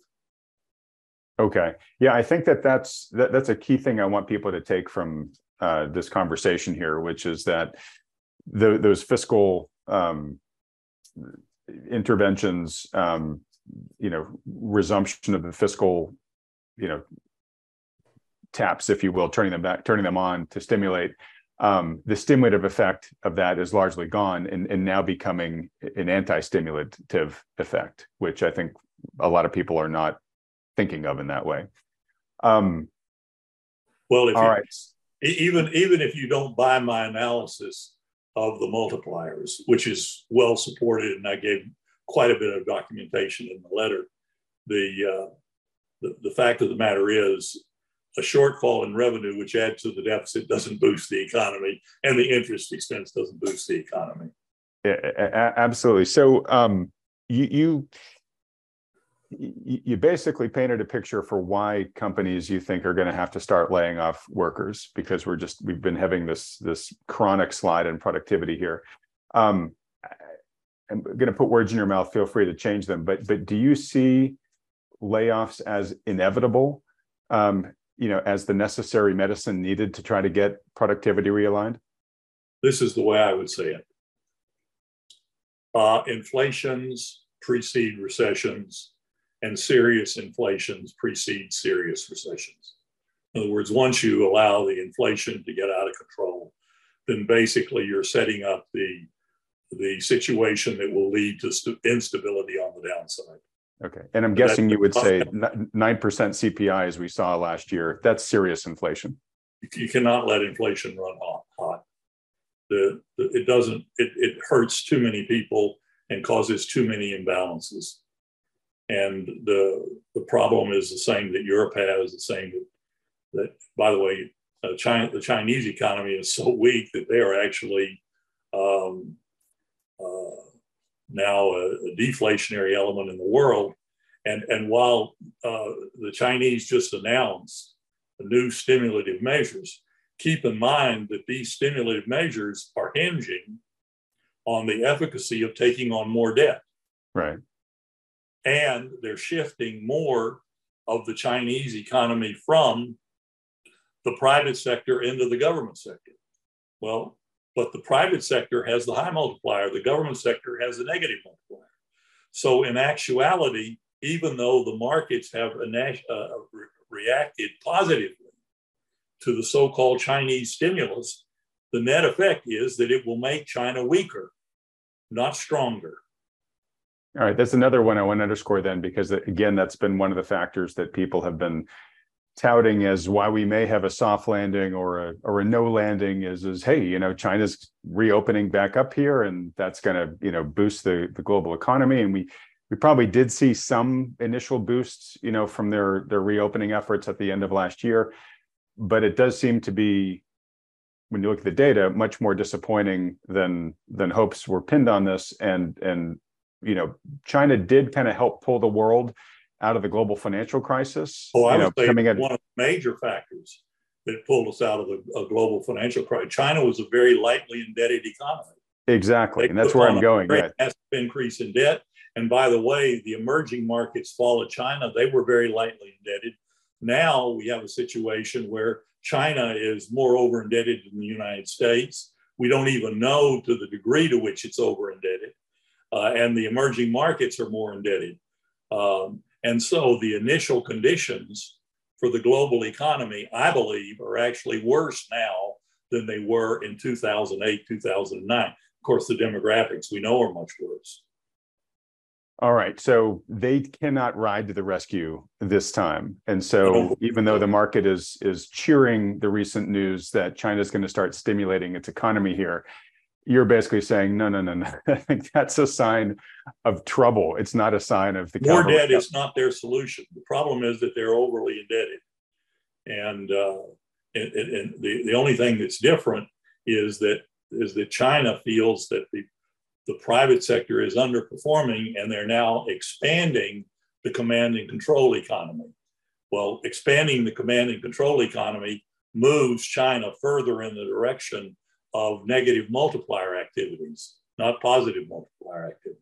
Speaker 2: Okay. Yeah, I think that's a key thing I want people to take from this conversation here, which is that those fiscal interventions, resumption of the fiscal, taps, if you will, turning them on to stimulate. The stimulative effect of that is largely gone and now becoming an anti-stimulative effect, which I think a lot of people are not thinking of in that way.
Speaker 1: Well, even if you don't buy my analysis of the multipliers, which is well supported, and I gave quite a bit of documentation in the letter, the fact of the matter is, a shortfall in revenue, which adds to the deficit, doesn't boost the economy, and the interest expense doesn't boost the economy.
Speaker 2: Yeah, absolutely. So you basically painted a picture for why companies you think are going to have to start laying off workers, because we've been having this chronic slide in productivity here. I'm going to put words in your mouth. Feel free to change them. But do you see layoffs as inevitable? As the necessary medicine needed to try to get productivity realigned?
Speaker 1: This is the way I would say it. Inflation's precede recessions, and serious inflations precede serious recessions. In other words, once you allow the inflation to get out of control, then basically you're setting up the situation that will lead to instability on the downside.
Speaker 2: Okay. And I'm guessing you would say 9% CPI as we saw last year, that's serious inflation.
Speaker 1: You cannot let inflation run hot. It hurts too many people and causes too many imbalances. And the problem is the same that Europe has, the same that by the way, the Chinese economy is so weak that they are actually now a deflationary element in the world. And while the Chinese just announced new stimulative measures, keep in mind that these stimulative measures are hinging on the efficacy of taking on more debt.
Speaker 2: Right.
Speaker 1: And they're shifting more of the Chinese economy from the private sector into the government sector. Well, but the private sector has the high multiplier, the government sector has the negative multiplier. So in actuality, even though the markets have reacted positively to the so-called Chinese stimulus, the net effect is that it will make China weaker, not stronger.
Speaker 2: All right, that's another one I want to underscore then, because again, that's been one of the factors that people have been touting as why we may have a soft landing or a no landing is hey, China's reopening back up here, and that's going to boost the global economy, and we probably did see some initial boosts from their reopening efforts at the end of last year, but it does seem to be, when you look at the data, much more disappointing than hopes were pinned on this, and China did kind of help pull the world out of the global financial crisis.
Speaker 1: I would say one of the major factors that pulled us out of a global financial crisis. China was a very lightly indebted economy.
Speaker 2: Exactly, and that's where I'm going.
Speaker 1: Yeah, massive increase in debt. And by the way, the emerging markets followed China. They were very lightly indebted. Now we have a situation where China is more over indebted than the United States. We don't even know to the degree to which it's over indebted. And the emerging markets are more indebted. And so the initial conditions for the global economy, I believe, are actually worse now than they were in 2008, 2009. Of course, the demographics we know are much worse.
Speaker 2: All right, so they cannot ride to the rescue this time. And so even though the market is cheering the recent news that China's going to start stimulating its economy here, you're basically saying, no. I think that's a sign of trouble. It's not a sign of the
Speaker 1: more debt is not their solution. The problem is that they're overly indebted. And the only thing that's different is that China feels that the private sector is underperforming, and they're now expanding the command and control economy. Well, expanding the command and control economy moves China further in the direction of negative multiplier activities, not positive multiplier activities.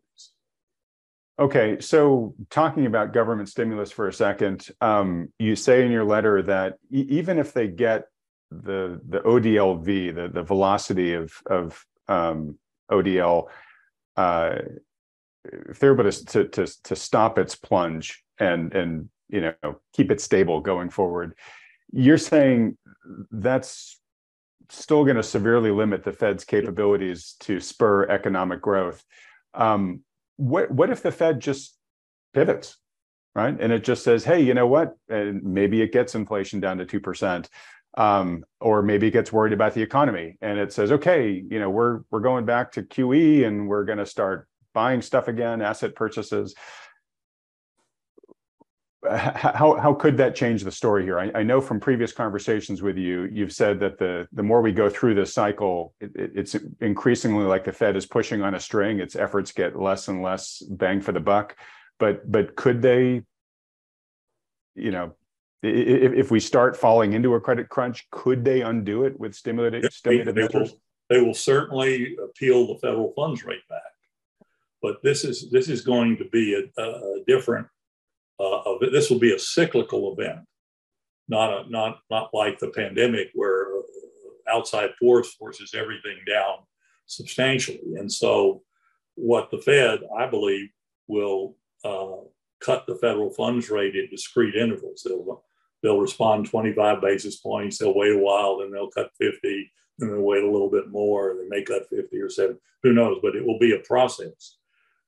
Speaker 2: Okay, so talking about government stimulus for a second, you say in your letter that even if they get the ODLV, the velocity of ODL, if they're able to stop its plunge and keep it stable going forward, you're saying that's still going to severely limit the Fed's capabilities to spur economic growth. What if the Fed just pivots, right? And it just says, hey, you know what? And maybe it gets inflation down to 2%. Or maybe it gets worried about the economy and it says, okay, we're going back to QE and we're going to start buying stuff again, asset purchases. How could that change the story here? I know from previous conversations with you, you've said that the more we go through this cycle, it's increasingly like the Fed is pushing on a string. Its efforts get less and less bang for the buck. But could they, if we start falling into a credit crunch, could they undo it with stimulative measures?
Speaker 1: They will certainly peel the federal funds rate back. But this is going to be a different. This will be a cyclical event, not like the pandemic where outside forces everything down substantially. And so what the Fed, I believe, will cut the federal funds rate at discrete intervals. They'll respond 25 basis points. They'll wait a while, then they'll cut 50, then they'll wait a little bit more. They may cut 50 or 70. Who knows? But it will be a process.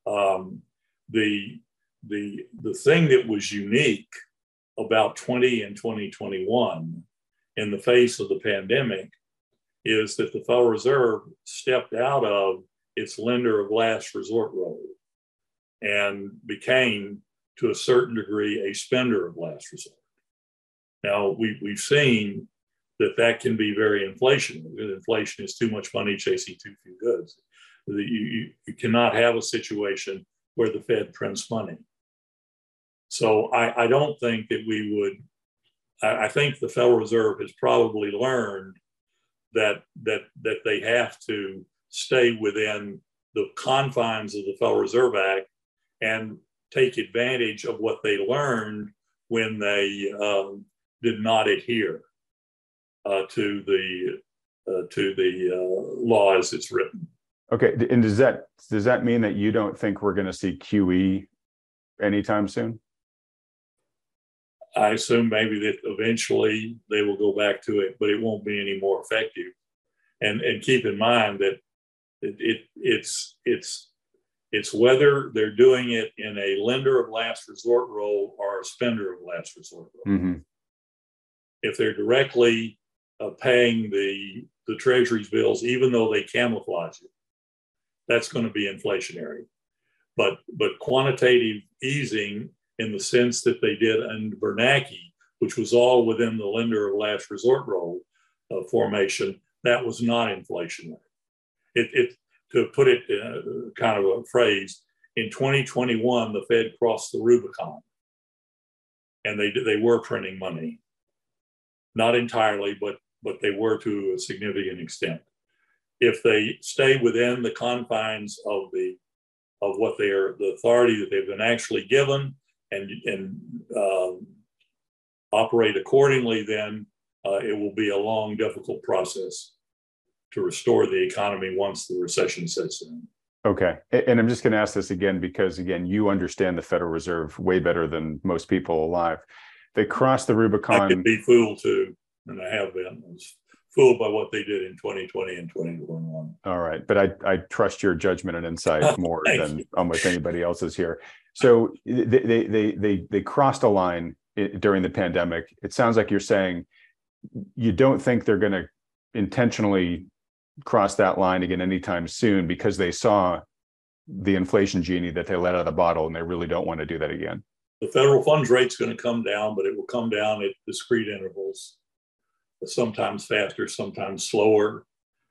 Speaker 1: The thing that was unique about 20 and 2021 in the face of the pandemic is that the Federal Reserve stepped out of its lender of last resort role and became, to a certain degree, a spender of last resort. Now, we've seen that can be very inflationary. Inflation is too much money chasing too few goods. You cannot have a situation where the Fed prints money. So I don't think that we would. I think the Federal Reserve has probably learned that they have to stay within the confines of the Federal Reserve Act and take advantage of what they learned when they did not adhere to the law as it's written.
Speaker 2: Okay, and does that mean that you don't think we're going to see QE anytime soon?
Speaker 1: I assume maybe that eventually they will go back to it, but it won't be any more effective. And keep in mind that it's whether they're doing it in a lender of last resort role or a spender of last resort role.
Speaker 2: Mm-hmm.
Speaker 1: If they're directly paying the Treasury's bills, even though they camouflage it, that's going to be inflationary. But quantitative easing, in the sense that they did in Bernanke, which was all within the lender of last resort role formation, that was not inflationary. To put it in kind of a phrase, in 2021, the Fed crossed the Rubicon, and they were printing money, not entirely, but they were to a significant extent. If they stay within the confines of what they are, the authority that they've been actually given, and operate accordingly, then it will be a long, difficult process to restore the economy once the recession sets in.
Speaker 2: Okay. And I'm just going to ask this again, because again, you understand the Federal Reserve way better than most people alive. They crossed the Rubicon.
Speaker 1: I could be fooled too, and I have been. I was fooled by what they did in 2020 and 2021.
Speaker 2: All right. But I trust your judgment and insight more than almost anybody else's here. So they crossed a line during the pandemic. It sounds like you're saying you don't think they're going to intentionally cross that line again anytime soon, because they saw the inflation genie that they let out of the bottle, and they really don't want to do that again.
Speaker 1: The federal funds rate's going to come down, but it will come down at discrete intervals, sometimes faster, sometimes slower.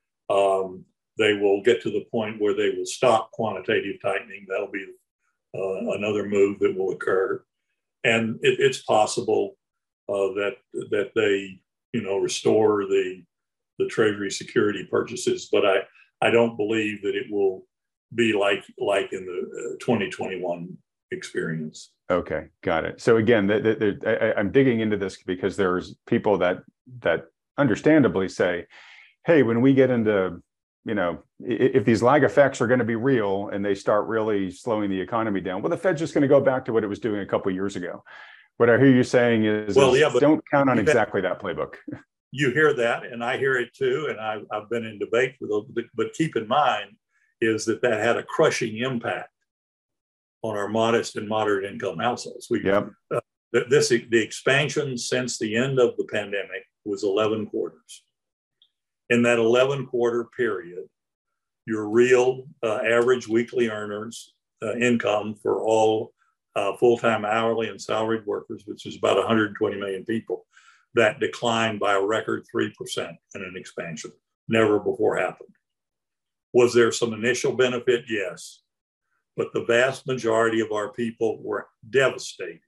Speaker 1: They will get to the point where they will stop quantitative tightening. That'll be another move that will occur. And it's possible that they, restore the Treasury security purchases, but I don't believe that it will be like in the 2021 experience.
Speaker 2: Okay, got it. So again, I'm digging into this because there's people that understandably say, hey, when we get into, if these lag effects are going to be real and they start really slowing the economy down, well, the Fed's just going to go back to what it was doing a couple of years ago. What I hear you saying is, don't count on exactly that playbook.
Speaker 1: You hear that, and I hear it too, and I've been in debate with them, but keep in mind is that had a crushing impact on our modest and moderate income households. The expansion since the end of the pandemic was 11 quarters. In that 11-quarter period, your real average weekly earners income for all full-time hourly and salaried workers, which is about 120 million people, that declined by a record 3% in an expansion. Never before happened. Was there some initial benefit? Yes. But the vast majority of our people were devastated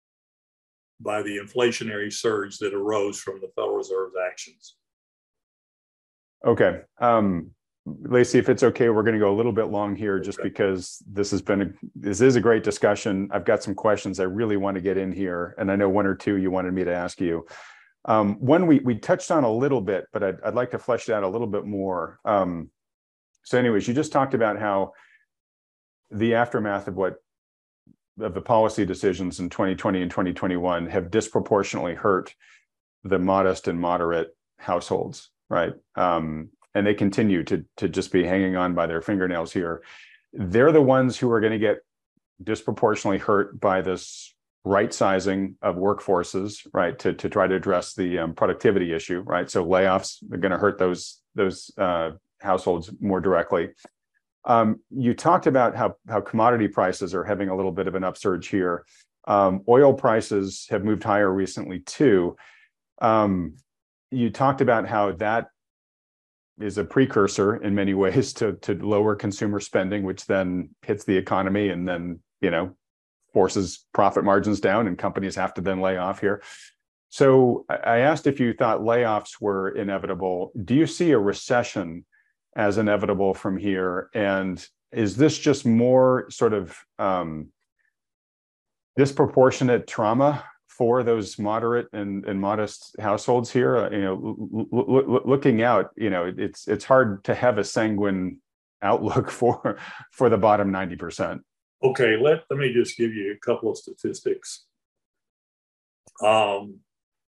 Speaker 1: by the inflationary surge that arose from the Federal Reserve's actions.
Speaker 2: Okay. Lacey, if it's okay, we're going to go a little bit long here just because this is a great discussion. I've got some questions I really want to get in here, and I know one or two you wanted me to ask you. One we touched on a little bit, but I'd like to flesh it out a little bit more. So anyways, you just talked about how the aftermath of what the policy decisions in 2020 and 2021 have disproportionately hurt the modest and moderate households, right? And they continue to just be hanging on by their fingernails here. They're the ones who are going to get disproportionately hurt by this right sizing of workforces, right? To try to address the productivity issue, right? So layoffs are going to hurt those households more directly. You talked about how commodity prices are having a little bit of an upsurge here. Oil prices have moved higher recently too. You talked about how that is a precursor in many ways to lower consumer spending, which then hits the economy and then, forces profit margins down, and companies have to then lay off here. So I asked if you thought layoffs were inevitable. Do you see a recession as inevitable from here? And is this just more sort of disproportionate trauma for those moderate and modest households here? Looking out, it's hard to have a sanguine outlook for the bottom 90%.
Speaker 1: Okay, let me just give you a couple of statistics. From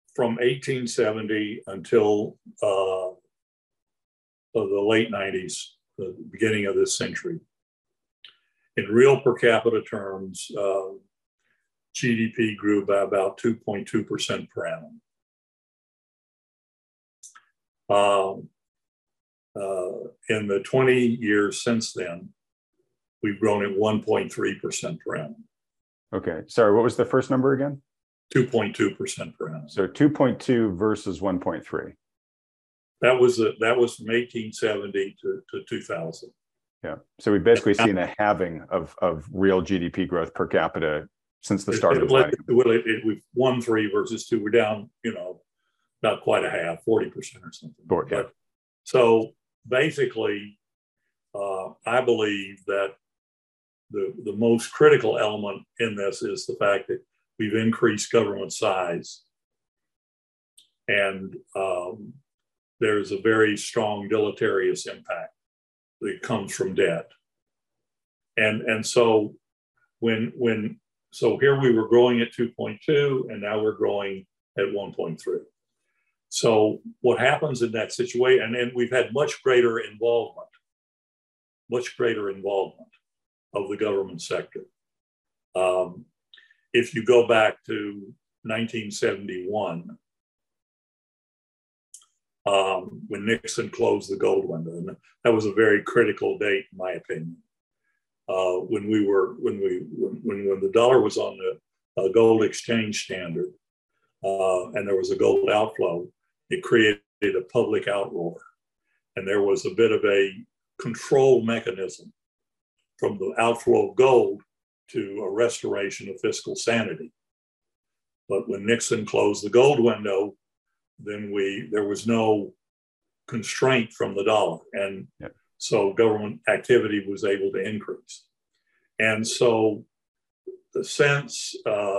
Speaker 1: 1870 until the late 90s, the beginning of this century, in real per capita terms, GDP grew by about 2.2% per annum. In the 20 years since then, we've grown at 1.3% per annum.
Speaker 2: Okay, sorry, what was the first number again?
Speaker 1: 2.2% per annum.
Speaker 2: So 2.2 versus 1.3.
Speaker 1: That was from 1870 to 2000.
Speaker 2: Yeah, so we've basically seen a halving of real GDP growth per capita since the start of the millennium.
Speaker 1: We've 1.3 versus 2. We're down, not quite a half, 40% or something.
Speaker 2: Yeah.
Speaker 1: So basically, I believe that the most critical element in this is the fact that we've increased government size, and there's a very strong deleterious impact that comes from debt. And so so here we were growing at 2.2, and now we're growing at 1.3. So what happens in that situation, and we've had much greater involvement of the government sector. If you go back to 1971, when Nixon closed the gold window, and that was a very critical date, in my opinion. When the dollar was on the gold exchange standard, and there was a gold outflow, it created a public outroar, and there was a bit of a control mechanism from the outflow of gold to a restoration of fiscal sanity. But when Nixon closed the gold window, then there was no constraint from the dollar, and so government activity was able to increase. And so since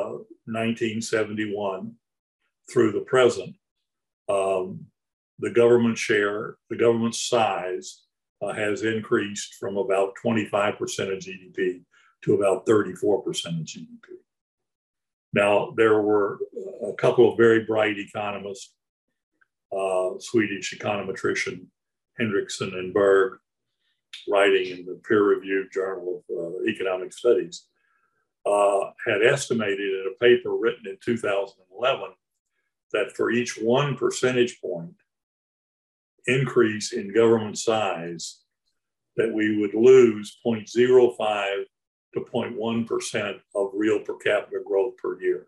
Speaker 1: 1971 through the present, the government size has increased from about 25% of GDP to about 34% of GDP. Now, there were a couple of very bright economists, Swedish econometrician Hendrickson and Berg, writing in the peer-reviewed Journal of Economic Studies, had estimated in a paper written in 2011 that for each 1 percentage point increase in government size, that we would lose 0.05 to 0.1% of real per capita growth per year.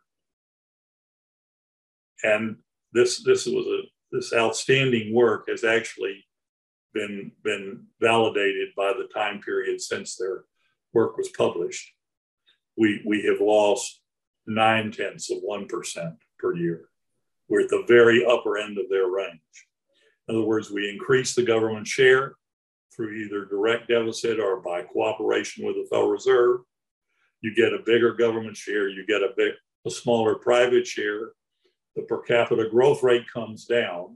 Speaker 1: And this outstanding work has actually been validated by the time period since their work was published. We have lost 0.9% per year. We're at the very upper end of their range. In other words, we increase the government share through either direct deficit or by cooperation with the Federal Reserve. You get a bigger government share, you get a smaller private share. The per capita growth rate comes down.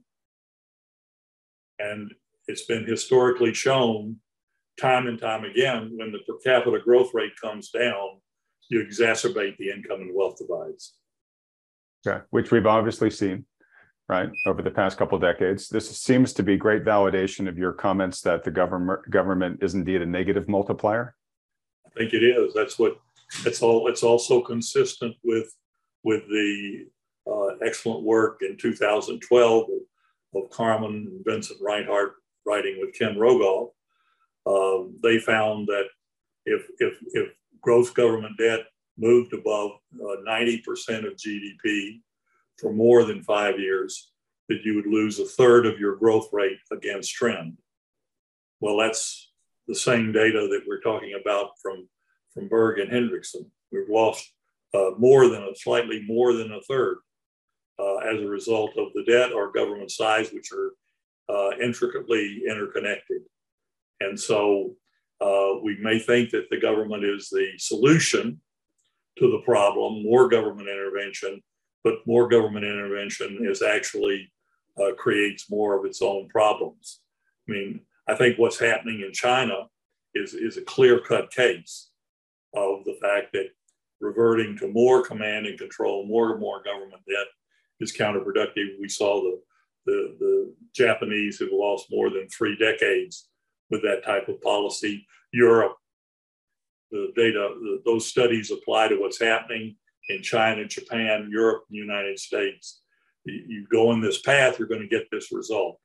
Speaker 1: And it's been historically shown time and time again, when the per capita growth rate comes down, you exacerbate the income and wealth divides.
Speaker 2: Yeah, which we've obviously seen, right, over the past couple of decades. This seems to be great validation of your comments that the government is indeed a negative multiplier.
Speaker 1: I think it is. It's also consistent with the excellent work in 2012 of Carmen and Vincent Reinhart writing with Ken Rogoff. They found that if gross government debt moved above 90% of GDP for more than 5 years, that you would lose a third of your growth rate against trend. Well, that's the same data that we're talking about from Berg and Hendrickson. We've lost slightly more than a third as a result of the debt or government size, which are intricately interconnected. And so we may think that the government is the solution to the problem, more government intervention, but more government intervention is actually creates more of its own problems. I mean, I think what's happening in China is a clear-cut case of the fact that reverting to more command and control, more and more government debt is counterproductive. We saw the Japanese who lost more than 3 decades with that type of policy. Europe, the data, those studies apply to what's happening in China, Japan, Europe, and the United States. You go in this path, you're going to get this result.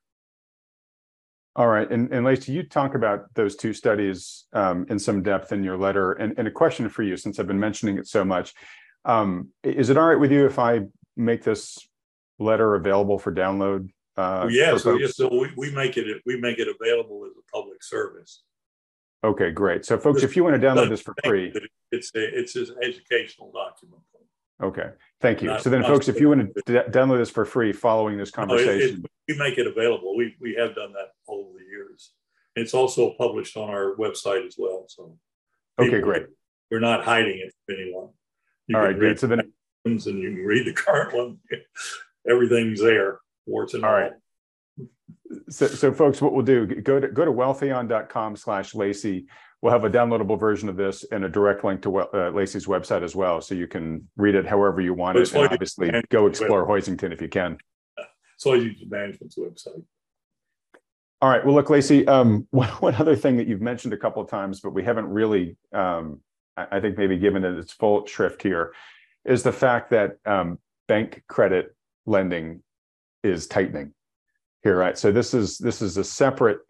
Speaker 2: All right. And Lacy, you talk about those 2 studies in some depth in your letter. And a question for you, since I've been mentioning it so much. Is it all right with you if I make this letter available for download?
Speaker 1: Yes. So we make it available as a public service.
Speaker 2: Okay, great. So folks, if you want to download this for free.
Speaker 1: It's an educational document.
Speaker 2: Okay, thank you. So then folks, if you want to download this for free following this conversation.
Speaker 1: We make it available. We have done that over the years. It's also published on our website as well. So
Speaker 2: okay, great.
Speaker 1: We're not hiding it from anyone.
Speaker 2: All right, great. So then
Speaker 1: and you can read the current one. Everything's there. Warts and all.
Speaker 2: Right. So folks, what we'll do, go to wealthion.com/Lacy. We'll have a downloadable version of this and a direct link to Lacy's website as well, so you can read it however you want it, and obviously go explore Hoisington if you can.
Speaker 1: So you use management's website.
Speaker 2: All right. Well, look, Lacy, one other thing that you've mentioned a couple of times, but we haven't really, I think, maybe given it its full shrift here, is the fact that bank credit lending is tightening here, right? So this is a separate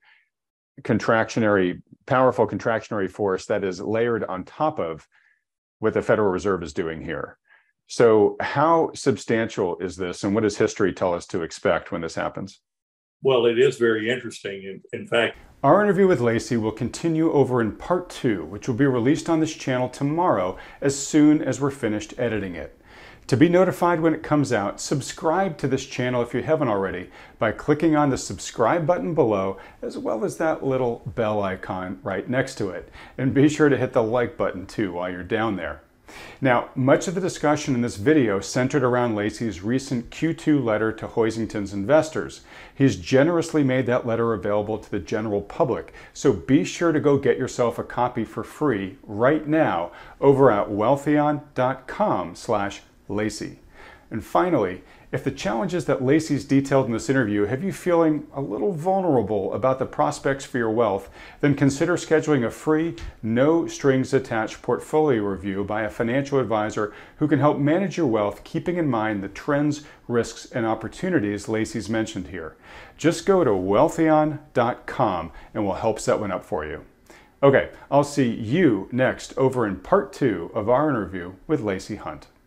Speaker 2: powerful contractionary force that is layered on top of what the Federal Reserve is doing here. So how substantial is this, and what does history tell us to expect when this happens?
Speaker 1: Well, it is very interesting. In fact,
Speaker 2: our interview with Lacy will continue over in part 2, which will be released on this channel tomorrow as soon as we're finished editing it. To be notified when it comes out, subscribe to this channel if you haven't already by clicking on the subscribe button below, as well as that little bell icon right next to it. And be sure to hit the like button too while you're down there. Now, much of the discussion in this video centered around Lacy's recent Q2 letter to Hoisington's investors. He's generously made that letter available to the general public, so be sure to go get yourself a copy for free right now over at wealthion.com/Lacy. And finally, if the challenges that Lacy's detailed in this interview have you feeling a little vulnerable about the prospects for your wealth, then consider scheduling a free, no-strings-attached portfolio review by a financial advisor who can help manage your wealth, keeping in mind the trends, risks, and opportunities Lacy's mentioned here. Just go to wealthion.com and we'll help set one up for you. Okay, I'll see you next over in part 2 of our interview with Lacy Hunt.